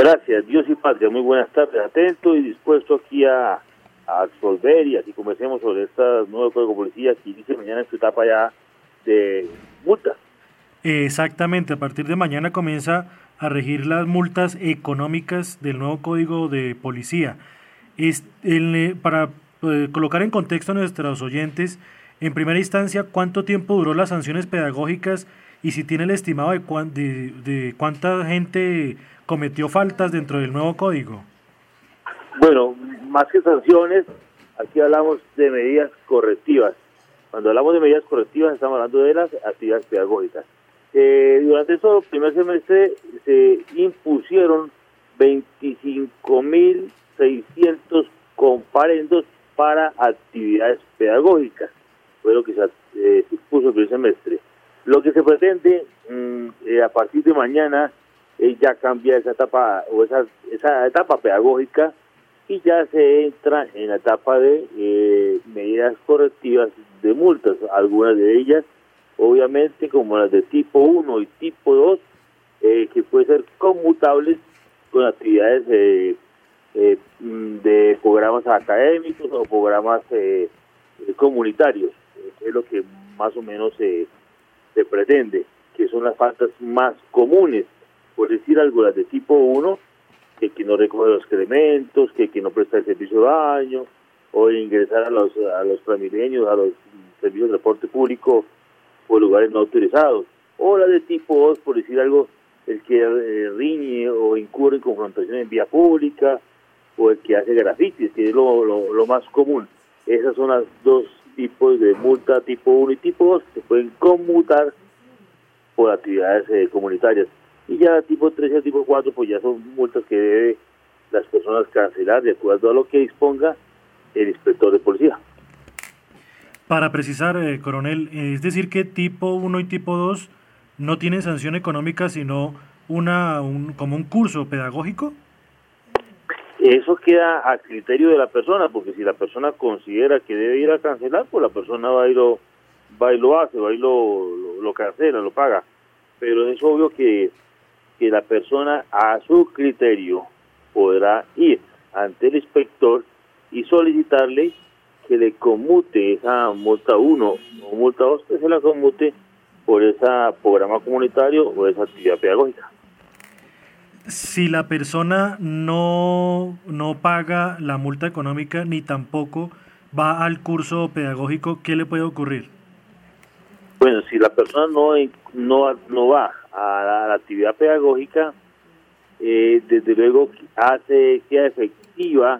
Gracias, Dios y patria. Muy buenas tardes, atento y dispuesto aquí a absolver y así conversemos sobre este nuevo código de policía que inicia mañana en su etapa ya de multa. Exactamente, a partir de mañana comienza a regir las multas económicas del nuevo código de policía. Para colocar en contexto a nuestros oyentes, en primera instancia, ¿cuánto tiempo duró las sanciones pedagógicas y si tiene el estimado de cuánta gente cometió faltas dentro del nuevo código? Bueno, más que sanciones, aquí hablamos de medidas correctivas. Cuando hablamos de medidas correctivas estamos hablando de las actividades pedagógicas. Durante este primer semestre se impusieron 25.600 comparendos para actividades pedagógicas. Fue lo que se impuso el primer semestre. Lo que se pretende a partir de mañana ya cambia esa etapa o esa etapa pedagógica y ya se entra en la etapa de medidas correctivas de multas. Algunas de ellas, obviamente, como las de tipo 1 y tipo 2, que pueden ser conmutables con actividades de programas académicos o programas comunitarios. Es lo que más o menos se pretende, que son las faltas más comunes. Por decir algo, las de tipo 1, que no recoge los excrementos, que no presta el servicio de baño, o ingresar a los Transmilenios, a los servicios de transporte público o lugares no autorizados. O la de tipo 2, por decir algo, el que riñe o incurre en confrontación en vía pública, o el que hace grafitis, que es lo más común. Esas son las dos tipos de multa, tipo 1 y tipo 2, que se pueden conmutar por actividades comunitarias. Y ya tipo 3 y tipo 4, pues ya son multas que debe las personas cancelar de acuerdo a lo que disponga el inspector de policía. Para precisar, coronel, es decir que tipo 1 y tipo 2 no tienen sanción económica, sino como un curso pedagógico. Eso queda a criterio de la persona, porque si la persona considera que debe ir a cancelar, pues la persona va y lo hace, va y lo cancela, lo paga. Pero es obvio que la persona a su criterio podrá ir ante el inspector y solicitarle que le conmute esa multa 1 o multa 2, que se la conmute por ese programa comunitario o esa actividad pedagógica. Si la persona no paga la multa económica ni tampoco va al curso pedagógico, ¿qué le puede ocurrir? Bueno, si la persona no va a la actividad pedagógica, desde luego hace efectiva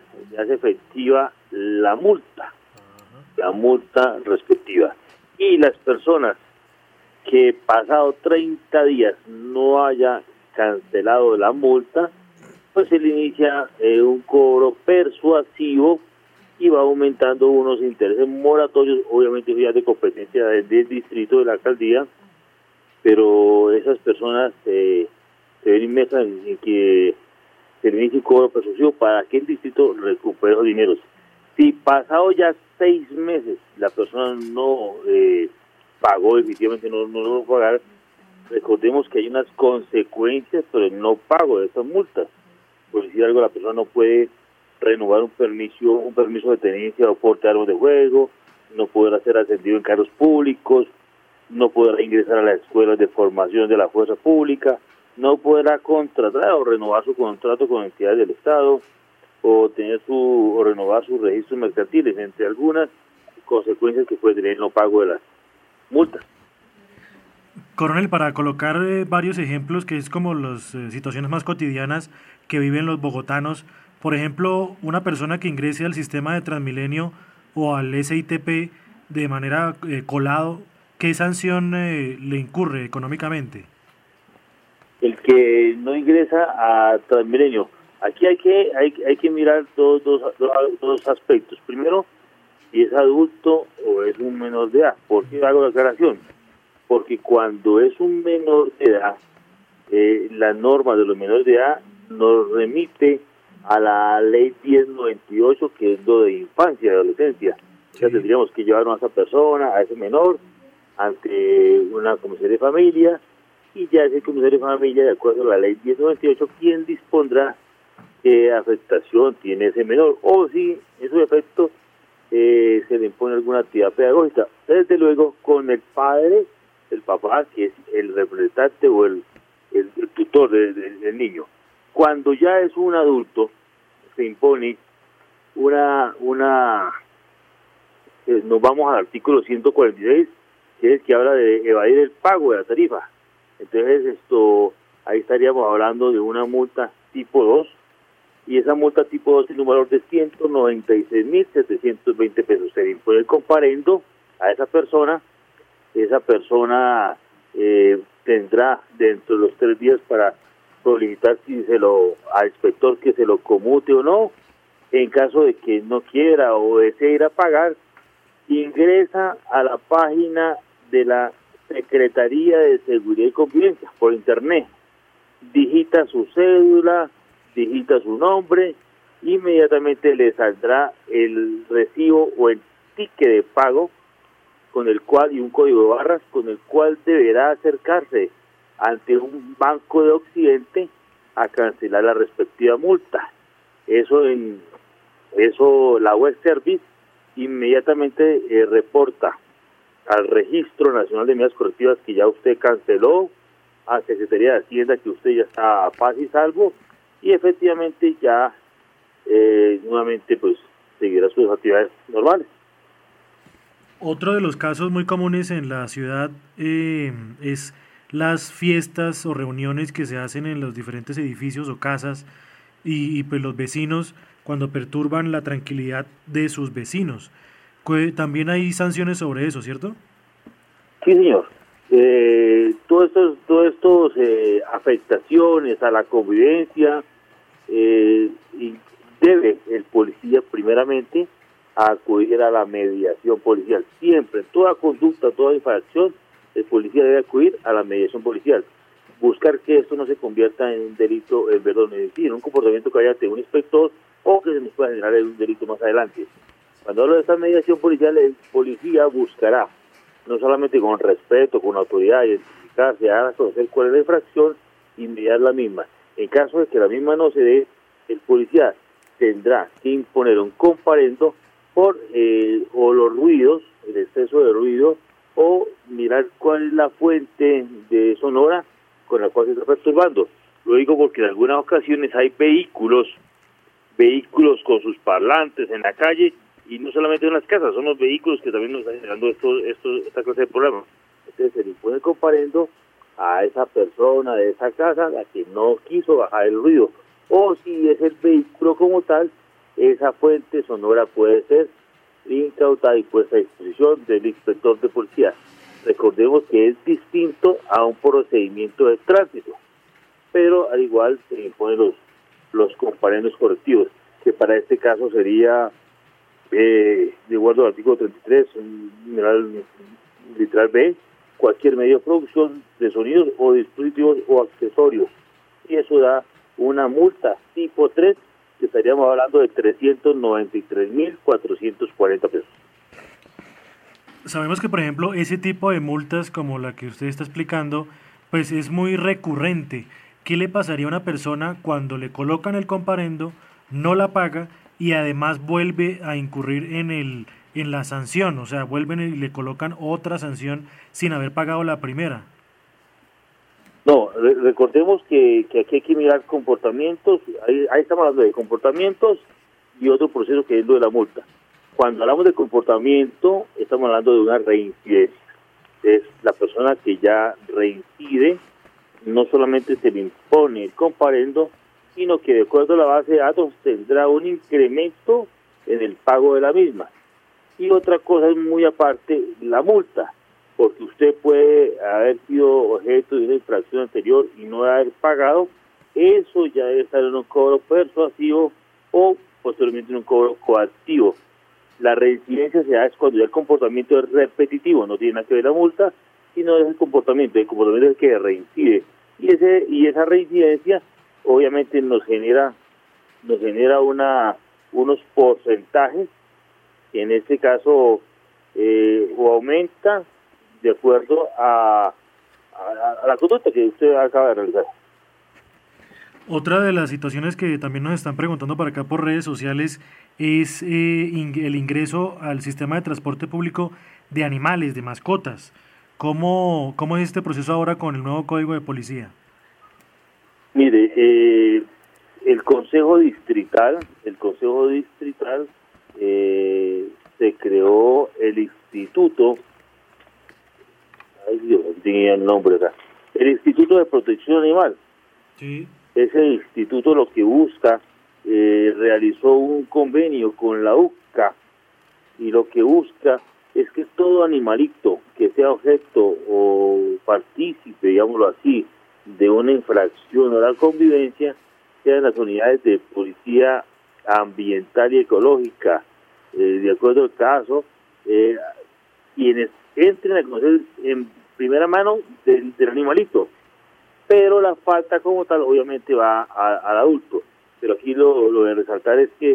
la multa respectiva. Y las personas que pasado 30 días no haya cancelado la multa, pues se le inicia un cobro persuasivo y va aumentando unos intereses moratorios, obviamente ya de competencia del distrito, de la alcaldía, pero esas personas se ven inmersas en que se le inicie un cobro persuasivo para que el distrito recupere los dineros. Si pasado ya 6 meses la persona no pagó, definitivamente no lo pagar, recordemos que hay unas consecuencias por el no pago de estas multas. Por decir algo, la persona no puede renovar un permiso de tenencia o porte de armas de juego, no podrá ser ascendido en cargos públicos, no podrá ingresar a las escuelas de formación de la fuerza pública, no podrá contratar o renovar su contrato con entidades del Estado, o renovar sus registros mercantiles, entre algunas consecuencias que puede tener el no pago de las multas. Coronel, para colocar varios ejemplos, que es como las situaciones más cotidianas que viven los bogotanos, por ejemplo, una persona que ingrese al sistema de Transmilenio o al SITP de manera colado, ¿qué sanción le incurre económicamente? El que no ingresa a Transmilenio, aquí hay que mirar dos aspectos. Primero, si es adulto o es un menor de edad. ¿Por qué hago la aclaración? Porque cuando es un menor de edad, la norma de los menores de edad nos remite a la ley 1098, que es lo de infancia y adolescencia. Sí. Ya tendríamos que llevar a esa persona, a ese menor, ante una comisaría de familia y ya es el comisario de familia, de acuerdo a la ley 1098, quien dispondrá qué afectación tiene ese menor, o si en su efecto se le impone alguna actividad pedagógica. Desde luego, con el padre, el papá, que es el representante o el tutor del niño. Cuando ya es un adulto, se impone nos vamos al artículo 146, que es el que habla de evadir el pago de la tarifa. Entonces, ahí estaríamos hablando de una multa tipo 2, y esa multa tipo 2 tiene un valor de 196.720 pesos. Se le impone el comparendo a esa persona tendrá dentro de los 3 días para solicitar al inspector que se lo comute o no. En caso de que no quiera o desee ir a pagar, ingresa a la página de la Secretaría de Seguridad y Convivencia por internet, digita su cédula, digita su nombre, inmediatamente le saldrá el recibo o el ticket de pago con el cual, y un código de barras, con el cual deberá acercarse ante un banco de Occidente a cancelar la respectiva multa. La web service inmediatamente reporta al Registro Nacional de Medidas Correctivas que ya usted canceló, a Secretaría de Hacienda que usted ya está a paz y salvo, y efectivamente ya nuevamente pues seguirá sus actividades normales. Otro de los casos muy comunes en la ciudad es las fiestas o reuniones que se hacen en los diferentes edificios o casas y pues los vecinos cuando perturban la tranquilidad de sus vecinos. También hay sanciones sobre eso, ¿cierto? Sí, señor. Todos estos afectaciones a la convivencia, y debe el policía primeramente acudir a la mediación policial. Siempre, en toda conducta, toda infracción, el policía debe acudir a la mediación policial. Buscar que esto no se convierta en un delito, en un comportamiento que vaya a tener un inspector o que se nos pueda generar un delito más adelante. Cuando hablo de esta mediación policial, el policía buscará, no solamente con respeto, con autoridad, identificarse, dar a conocer cuál es la infracción y mediar la misma. En caso de que la misma no se dé, el policía tendrá que imponer un comparendo por o los ruidos, el exceso de ruido, o mirar cuál es la fuente de sonora con la cual se está perturbando. Lo digo porque en algunas ocasiones hay vehículos con sus parlantes en la calle, y no solamente en las casas, son los vehículos que también nos están generando esta clase de problemas. Entonces se le impone el comparendo a esa persona de esa casa, la que no quiso bajar el ruido, o si es el vehículo como tal, esa fuente sonora puede ser incautada y puesta a disposición del inspector de policía. Recordemos que es distinto a un procedimiento de tránsito, pero al igual se imponen los comparendos correctivos, que para este caso sería, de acuerdo al artículo 33, literal B, cualquier medio de producción de sonidos o dispositivos o accesorios. Y eso da una multa tipo 3, que estaríamos hablando de 393.440 pesos. Sabemos que, por ejemplo, ese tipo de multas como la que usted está explicando, pues es muy recurrente. ¿Qué le pasaría a una persona cuando le colocan el comparendo, no la paga y además vuelve a incurrir en la sanción? O sea, vuelven y le colocan otra sanción sin haber pagado la primera. No, recordemos que aquí hay que mirar comportamientos, ahí estamos hablando de comportamientos y otro proceso que es lo de la multa. Cuando hablamos de comportamiento, estamos hablando de una reincidencia. Es la persona que ya reincide, no solamente se le impone el comparendo, sino que de acuerdo a la base de datos tendrá un incremento en el pago de la misma. Y otra cosa es muy aparte, la multa, porque usted puede haber sido objeto de una infracción anterior y no haber pagado, eso ya debe estar en un cobro persuasivo o posteriormente en un cobro coactivo. La reincidencia se da es cuando ya el comportamiento es repetitivo, no tiene nada que ver la multa, sino es el comportamiento es el que reincide. Y esa reincidencia obviamente nos genera unos porcentajes que en este caso o aumenta de acuerdo a a la conducta que usted acaba de realizar. Otra de las situaciones que también nos están preguntando por acá por redes sociales es el ingreso al sistema de transporte público de animales, de mascotas. ¿Cómo es este proceso ahora con el nuevo código de policía? Mire, el Consejo Distrital se creó el instituto, ay Dios, tenía el nombre acá, el Instituto de Protección Animal. Sí. Ese instituto lo que busca, realizó un convenio con la UCA y lo que busca es que todo animalito que sea objeto o partícipe, digámoslo así, de una infracción a la convivencia, sean las unidades de policía ambiental y ecológica, de acuerdo al caso, quienes entren a conocer en primera mano del animalito, pero la falta como tal obviamente va al adulto. Pero aquí lo de resaltar es que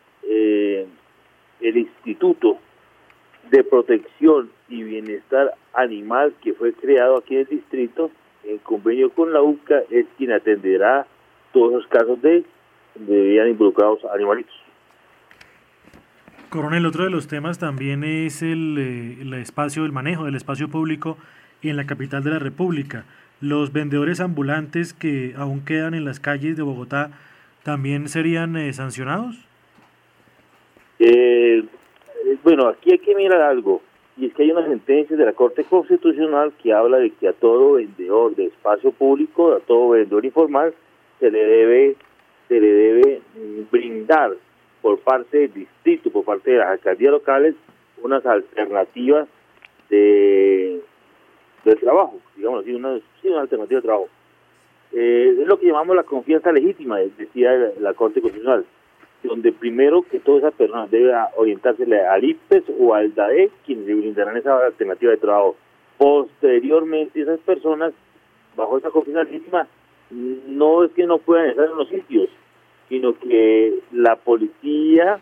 el Instituto de Protección y Bienestar Animal que fue creado aquí en el distrito, en convenio con la UCA, es quien atenderá todos los casos de vean involucrados animalitos. Coronel, otro de los temas también es el espacio, el manejo del espacio público en la capital de la República. Los vendedores ambulantes que aún quedan en las calles de Bogotá, ¿también serían sancionados? Bueno, aquí hay que mirar algo, y es que hay una sentencia de la Corte Constitucional que habla de que a todo vendedor de espacio público, a todo vendedor informal, se le debe brindar por parte del distrito, por parte de las alcaldías locales, unas alternativas de trabajo, digamos así, una alternativa de trabajo. Es lo que llamamos la confianza legítima, decía la Corte Constitucional, donde primero que toda esa persona debe orientarse al IPES o al DAE, quienes le brindarán esa alternativa de trabajo. Posteriormente, esas personas, bajo esa confianza legítima, no es que no puedan estar en los sitios, sino que la policía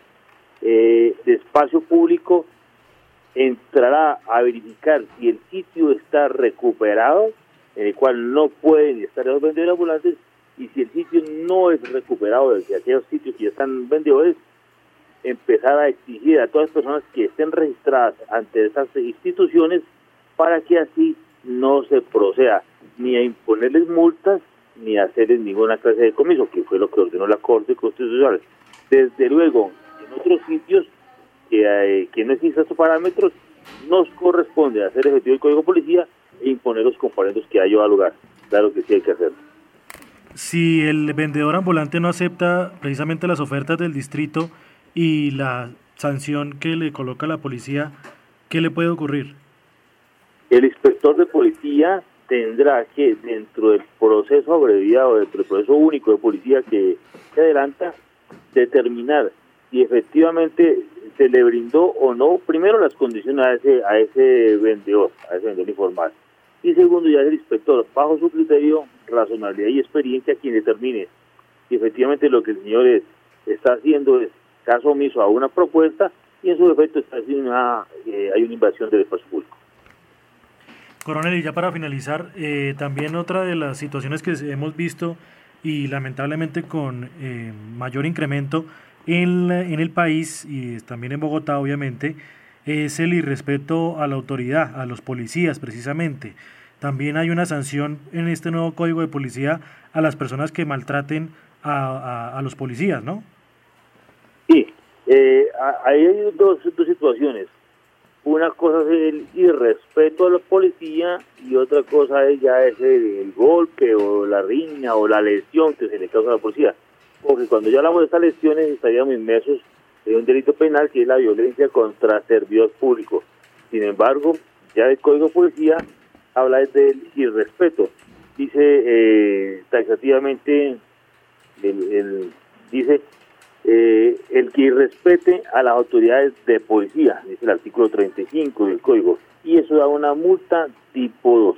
de espacio público entrará a verificar si el sitio está recuperado, en el cual no pueden estar los vendedores ambulantes, y si el sitio no es recuperado desde aquellos sitios que ya están vendedores, empezar a exigir a todas las personas que estén registradas ante esas instituciones para que así no se proceda ni a imponerles multas ni a hacerles ninguna clase de decomiso, que fue lo que ordenó la Corte Constitucional. Desde luego, en otros sitios que no existan estos parámetros, nos corresponde hacer efectivo el Código de Policía e imponer los comparendos que haya al lugar. Claro que sí hay que hacerlo. Si el vendedor ambulante no acepta precisamente las ofertas del distrito y la sanción que le coloca la policía, ¿qué le puede ocurrir? El inspector de policía tendrá que, dentro del proceso abreviado, dentro del proceso único de policía que se adelanta, determinar si efectivamente se le brindó o no, primero las condiciones a ese vendedor informal, y segundo ya es el inspector, bajo su criterio, razonabilidad y experiencia, quien determine si efectivamente lo que el señor está haciendo es caso omiso a una propuesta y en su defecto está haciendo hay una invasión del espacio público. Coronel, y ya para finalizar, también otra de las situaciones que hemos visto y lamentablemente con mayor incremento en el país y también en Bogotá obviamente, es el irrespeto a la autoridad, a los policías precisamente. También hay una sanción en este nuevo código de policía a las personas que maltraten a los policías, ¿no? Sí, ahí hay dos situaciones. Una cosa es el irrespeto a la policía y otra cosa ya es el golpe o la riña o la lesión que se le causa a la policía. Porque cuando ya hablamos de estas lesiones estaríamos inmersos en un delito penal que es la violencia contra servidor público. Sin embargo, ya el Código de Policía habla del irrespeto. Dice taxativamente, dice el que irrespete a las autoridades de policía, dice el artículo 35 del Código, y eso da una multa tipo 2.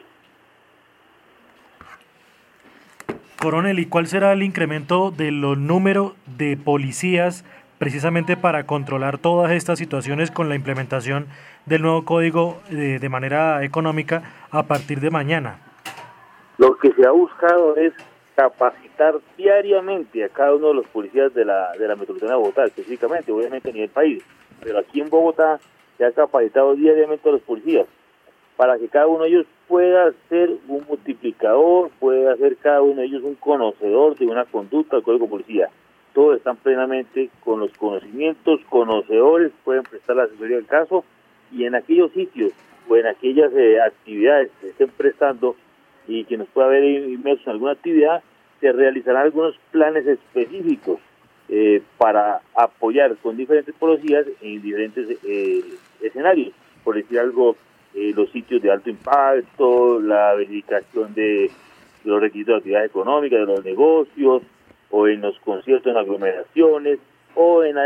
Coronel, ¿y cuál será el incremento de los números de policías precisamente para controlar todas estas situaciones con la implementación del nuevo código de manera económica a partir de mañana? Lo que se ha buscado es capacitar diariamente a cada uno de los policías de la metropolitana de Bogotá, específicamente, obviamente a nivel país, pero aquí en Bogotá se ha capacitado diariamente a los policías para que cada uno de ellos pueda ser un multiplicador, pueda ser cada uno de ellos un conocedor de una conducta del Código de Policía. Todos están plenamente con los conocimientos, conocedores, pueden prestar la asesoría del caso, y en aquellos sitios o en aquellas actividades que se estén prestando y que nos pueda haber inmerso en alguna actividad, se realizarán algunos planes específicos para apoyar con diferentes policías en diferentes escenarios. Por decir algo, los sitios de alto impacto, la verificación de los requisitos de actividad económica, de los negocios, o en los conciertos, en aglomeraciones, o en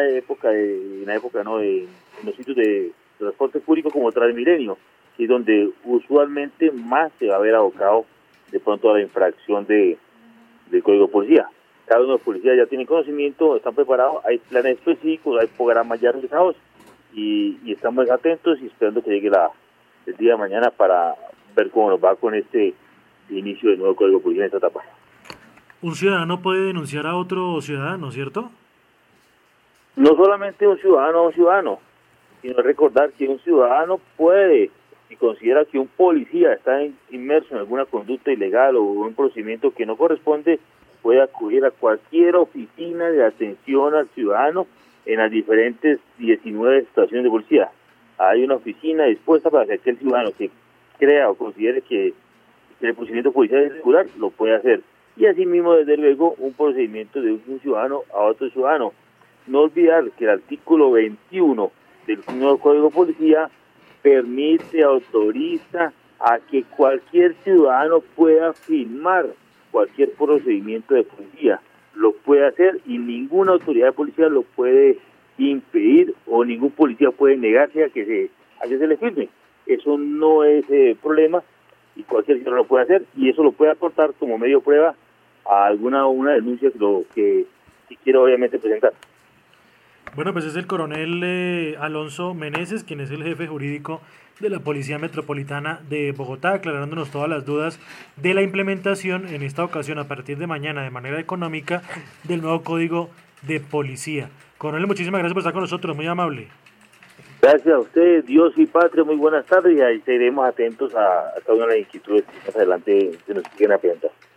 los sitios de transporte público como Transmilenio, y donde usualmente más se va a ver abocado de pronto a la infracción del Código de Policía. Cada uno de los policías ya tiene conocimiento, están preparados, hay planes específicos, hay programas ya realizados, y estamos atentos y esperando que llegue el día de mañana para ver cómo nos va con este inicio del nuevo Código de Policía en esta etapa. Un ciudadano puede denunciar a otro ciudadano, ¿cierto? No solamente un ciudadano, sino recordar que un ciudadano puede, si considera que un policía está inmerso en alguna conducta ilegal o un procedimiento que no corresponde, puede acudir a cualquier oficina de atención al ciudadano en las diferentes 19 estaciones de policía. Hay una oficina dispuesta para que aquel ciudadano que crea o considere que el procedimiento policial es irregular, lo puede hacer. Y asimismo, desde luego, un procedimiento de un ciudadano a otro ciudadano. No olvidar que el artículo 21 del nuevo Código de Policía permite, autoriza a que cualquier ciudadano pueda firmar cualquier procedimiento de policía. Lo puede hacer y ninguna autoridad de policía lo puede impedir, o ningún policía puede negarse a que se le firme. Eso no es problema, y cualquier ciudadano lo puede hacer, y eso lo puede aportar como medio de prueba a una denuncia que quiera obviamente presentar. Bueno, pues es el coronel Alonso Meneses, quien es el jefe jurídico de la Policía Metropolitana de Bogotá, aclarándonos todas las dudas de la implementación en esta ocasión a partir de mañana de manera económica del nuevo Código de Policía. Coronel, muchísimas gracias por estar con nosotros, muy amable. Gracias a ustedes, Dios y patria, muy buenas tardes, y ahí seguiremos atentos a cada una de las inquietudes que más adelante se nos siguen a presentar.